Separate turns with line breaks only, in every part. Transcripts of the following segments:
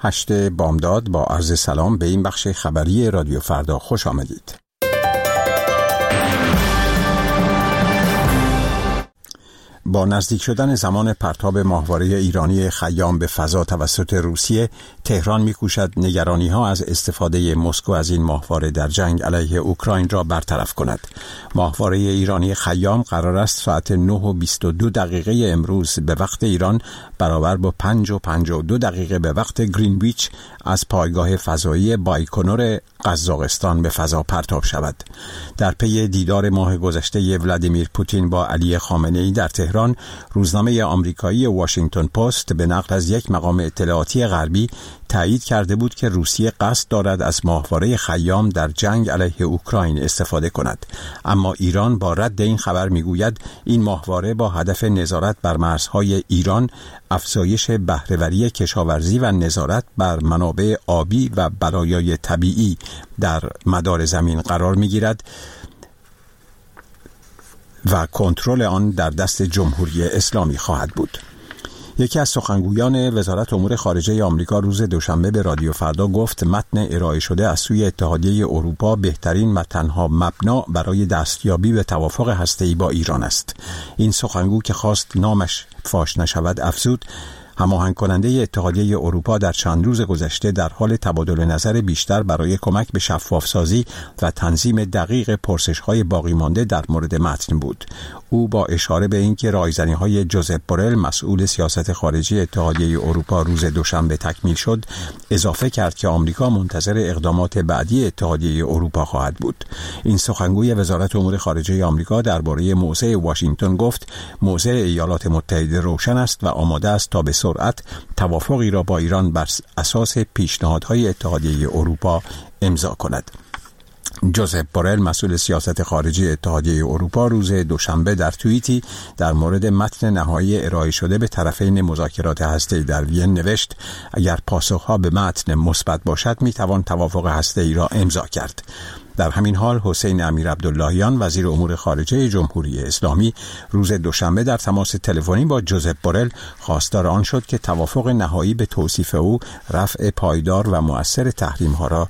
8 بامداد با عرض سلام به این بخش خبری رادیو فردا خوش آمدید. با نزدیک شدن زمان پرتاب ماهواره ایرانی خیام به فضا توسط روسیه، تهران می‌کوشد نگرانی‌ها از استفاده مسکو از این ماهواره در جنگ علیه اوکراین را برطرف کند. ماهواره ایرانی خیام قرار است ساعت 9:22 امروز به وقت ایران برابر با 5:52 به وقت گرینویچ از پایگاه فضایی بایکنور قزاقستان به فضا پرتاب شود. در پی دیدار ماه گذشته ولادیمیر پوتین با علی خامنه‌ای در تهران، روزنامه آمریکایی واشنگتن پست به نقل از یک مقام اطلاعاتی غربی تایید کرده بود که روسیه قصد دارد از ماهواره خیام در جنگ علیه اوکراین استفاده کند. اما ایران با رد این خبر میگوید این ماهواره با هدف نظارت بر مرزهای ایران، افزایش بهره‌وری کشاورزی و نظارت بر منابع آبی و بلایای طبیعی در مدار زمین قرار میگیرد و کنترل آن در دست جمهوری اسلامی خواهد بود. یکی از سخنگویان وزارت امور خارجه آمریکا روز دوشنبه به رادیو فردا گفت متن ارائه شده از سوی اتحادیه اروپا بهترین و تنها مبنا برای دستیابی به توافق هسته‌ای با ایران است. این سخنگو که خواست نامش فاش نشود افزود هماهنگ کننده اتحادیه اروپا در چند روز گذشته در حال تبادل نظر بیشتر برای کمک به شفافسازی و تنظیم دقیق پرسش‌های باقی مانده در مورد متن بود. او با اشاره به اینکه رایزنی‌های جوزپ بورل مسئول سیاست خارجی اتحادیه اروپا روز دوشنبه تکمیل شد، اضافه کرد که آمریکا منتظر اقدامات بعدی اتحادیه اروپا خواهد بود. این سخنگوی وزارت امور خارجه آمریکا درباره موضع واشنگتن گفت موضع ایالات متحده روشن است و آماده است تا به سرعت توافقی را با ایران بر اساس پیشنهادهای اتحادیه اروپا امضا کند. جوزپ بورل مسئول سیاست خارجی اتحادیه اروپا روز دوشنبه در توییتی در مورد متن نهایی ارائه شده به طرفین مذاکرات هسته‌ای در وین نوشت اگر پاسخها به متن مثبت باشد میتوان توافق هسته‌ای را امضا کرد. در همین حال حسین امیرعبداللهیان وزیر امور خارجه جمهوری اسلامی روز دوشنبه در تماس تلفنی با جوزپ بورل خواستار آن شد که توافق نهایی به توصیف او رفع پایدار و مؤثر تحریم‌ها را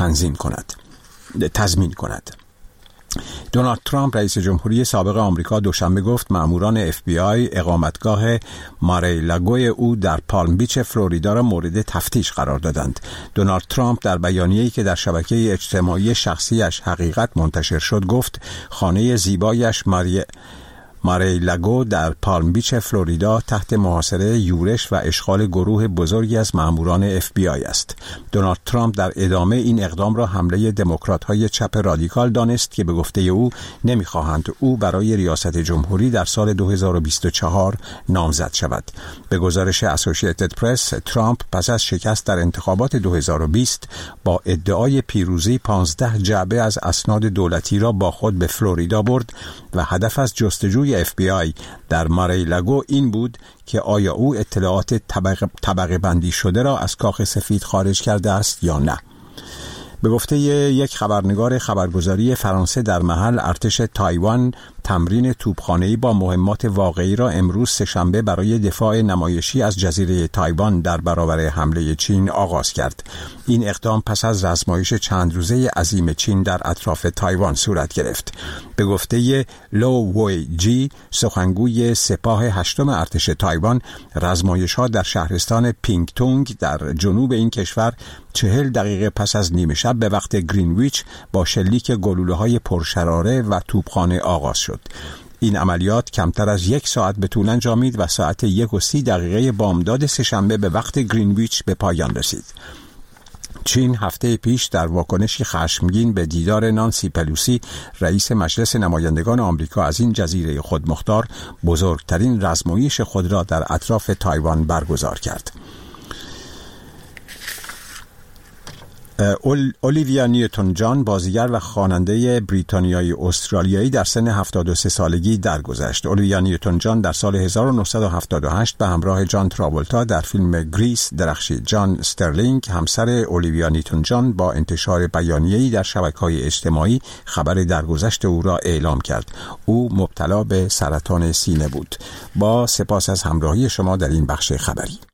تضمین کند. دونالد ترامپ رئیس جمهوری سابق آمریکا دوشنبه گفت مأموران FBI اقامتگاه مار-ای-لاگو او در پالم بیچ فلوریدا را مورد تفتیش قرار دادند. دونالد ترامپ در بیانیه‌ای که در شبکه اجتماعی شخصیش حقیقت منتشر شد گفت خانه زیبایش مار-ای-لاگو در پالم بیچ فلوریدا تحت محاصره یورش و اشغال گروه بزرگی از مأموران FBI است. دونالد ترامپ در ادامه این اقدام را حمله دموکرات‌های چپ رادیکال دانست که به گفته او نمی‌خواهند او برای ریاست جمهوری در سال 2024 نامزد شود. به گزارش اسوسییتد پرس، ترامپ پس از شکست در انتخابات 2020 با ادعای پیروزی 15 جعبه از اسناد دولتی را با خود به فلوریدا برد و هدف از جستجوی FBI در مار-ای-لاگو این بود که آیا او اطلاعات طبقه بندی شده را از کاخ سفید خارج کرده است یا نه. به گفته یک خبرنگار خبرگزاری فرانسه در محل، ارتش تایوان تمرین توپخانه‌ای با مهمات واقعی را امروز سه‌شنبه برای دفاع نمایشی از جزیره تایوان در برابر حمله چین آغاز کرد. این اقدام پس از رزمایش چند روزه عظیم چین در اطراف تایوان صورت گرفت. به گفته لو وی جی، سخنگوی سپاه 8 ارتش تایوان، رزمایش‌ها در شهرستان پینگتونگ در جنوب این کشور 40 دقیقه پس از نیمه شب به وقت گرینویچ با شلیک گلوله‌های پرشراره و توپخانه آغاز شد. این عملیات کمتر از 1 ساعت به طول انجامید و ساعت 1:30 بامداد سه‌شنبه به وقت گرینویچ به پایان رسید. چین هفته پیش در واکنشی خشمگین به دیدار نانسی پلوسی رئیس مجلس نمایندگان آمریکا از این جزیره خودمختار بزرگترین رزمایش خود را در اطراف تایوان برگزار کرد. اولیویا نیوتن جان، بازیگر و خواننده بریتانیایی استرالیایی، در سن 73 سالگی درگذشت. اولیویا نیوتن جان در سال 1978 به همراه جان تراولتا در فیلم گریس درخشید. جان استرلینگ، همسر اولیویا نیوتن جان، با انتشار بیانیه‌ای در شبکه‌های اجتماعی خبر درگذشت او را اعلام کرد. او مبتلا به سرطان سینه بود. با سپاس از همراهی شما در این بخش خبری.